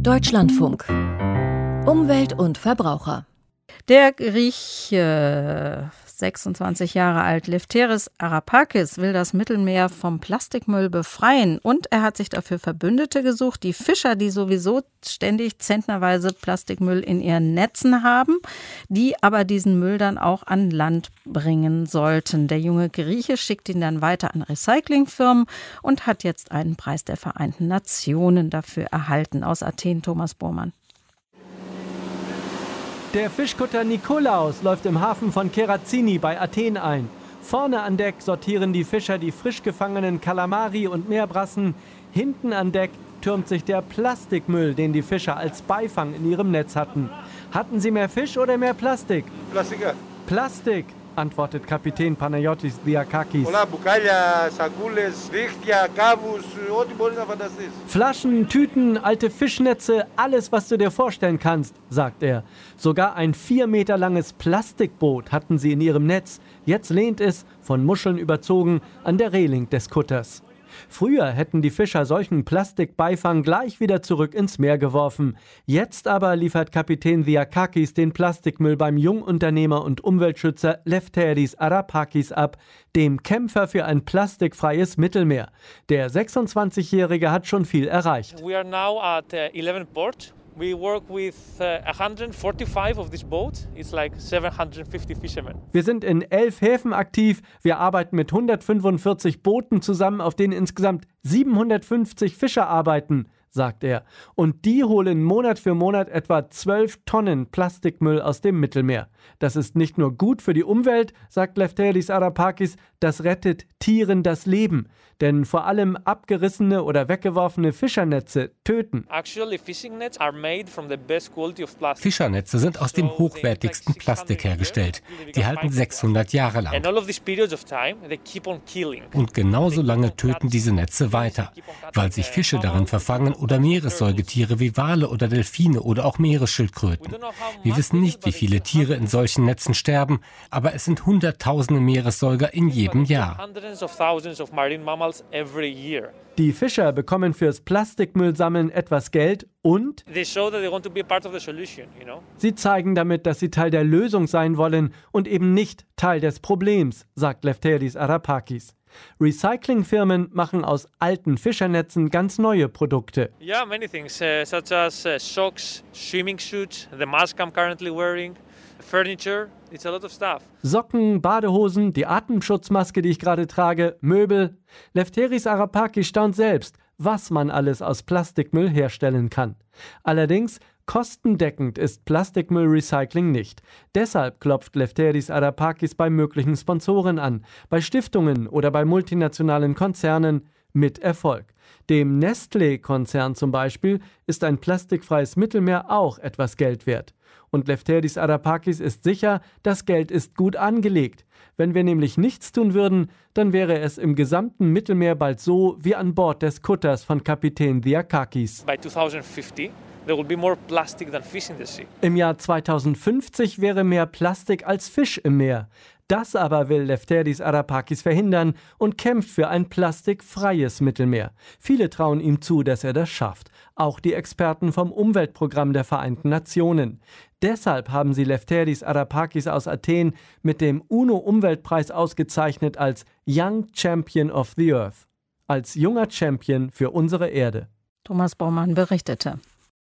Deutschlandfunk. Umwelt und Verbraucher. Der Grieche, 26 Jahre alt, Lefteris Arapakis, will das Mittelmeer vom Plastikmüll befreien. Und er hat sich dafür Verbündete gesucht, die Fischer, die sowieso ständig zentnerweise Plastikmüll in ihren Netzen haben, die aber diesen Müll dann auch an Land bringen sollten. Der junge Grieche schickt ihn dann weiter an Recyclingfirmen und hat jetzt einen Preis der Vereinten Nationen dafür erhalten. Aus Athen, Thomas Bormann. Der Fischkutter Nikolaos läuft im Hafen von Keratsini bei Athen ein. Vorne an Deck sortieren die Fischer die frisch gefangenen Kalamari und Meerbrassen. Hinten an Deck türmt sich der Plastikmüll, den die Fischer als Beifang in ihrem Netz hatten. Hatten sie mehr Fisch oder mehr Plastik? Plastik, antwortet Kapitän Panayotis Diakakis. Flaschen, Tüten, alte Fischnetze, alles, was du dir vorstellen kannst, sagt er. Sogar ein 4 Meter langes Plastikboot hatten sie in ihrem Netz. Jetzt lehnt es, von Muscheln überzogen, an der Reling des Kutters. Früher hätten die Fischer solchen Plastikbeifang gleich wieder zurück ins Meer geworfen. Jetzt aber liefert Kapitän Diakakis den Plastikmüll beim Jungunternehmer und Umweltschützer Lefteris Arapakis ab, dem Kämpfer für ein plastikfreies Mittelmeer. Der 26-Jährige hat schon viel erreicht. We are now at 11 port. We work with 145 of this boat. It's like 750 fishermen. Wir sind in 11 Häfen aktiv. Wir arbeiten mit 145 Booten zusammen, auf denen insgesamt 750 Fischer arbeiten, sagt er. Und die holen Monat für Monat etwa 12 Tonnen Plastikmüll aus dem Mittelmeer. Das ist nicht nur gut für die Umwelt, sagt Lefteris Arapakis, das rettet Tieren das Leben. Denn vor allem abgerissene oder weggeworfene Fischernetze töten. Fischernetze sind aus dem hochwertigsten Plastik hergestellt. Die halten 600 Jahre lang. Und genauso lange töten diese Netze weiter, weil sich Fische darin verfangen oder Meeressäugetiere wie Wale oder Delfine oder auch Meeresschildkröten. Wir wissen nicht, wie viele Tiere in solchen Netzen sterben, aber es sind Hunderttausende Meeressäuger in jedem Jahr. Die Fischer bekommen fürs Plastikmüllsammeln etwas Geld und sie zeigen damit, dass sie Teil der Lösung sein wollen und eben nicht Teil des Problems, sagt Lefteris Arapakis. Recyclingfirmen machen aus alten Fischernetzen ganz neue Produkte. Yeah, many things, such as socks, swimming suits, the mask I'm currently wearing, furniture. It's a lot of stuff. Socken, Badehosen, die Atemschutzmaske, die ich gerade trage, Möbel. Lefteris Arapakis staunt selbst, was man alles aus Plastikmüll herstellen kann. Allerdings kostendeckend ist Plastikmüllrecycling nicht. Deshalb klopft Lefteris Arapakis bei möglichen Sponsoren an, bei Stiftungen oder bei multinationalen Konzernen mit Erfolg. Dem Nestlé-Konzern zum Beispiel ist ein plastikfreies Mittelmeer auch etwas Geld wert. Und Lefteris Arapakis ist sicher, das Geld ist gut angelegt. Wenn wir nämlich nichts tun würden, dann wäre es im gesamten Mittelmeer bald so wie an Bord des Kutters von Kapitän Diakakis. By 2050 there will be more plastic than fish in the sea. Im Jahr 2050 wäre mehr Plastik als Fisch im Meer. Das aber will Lefteris Arapakis verhindern und kämpft für ein plastikfreies Mittelmeer. Viele trauen ihm zu, dass er das schafft. Auch die Experten vom Umweltprogramm der Vereinten Nationen. Deshalb haben sie Lefteris Arapakis aus Athen mit dem UNO-Umweltpreis ausgezeichnet als Young Champion of the Earth. Als junger Champion für unsere Erde. Thomas Bormann berichtete.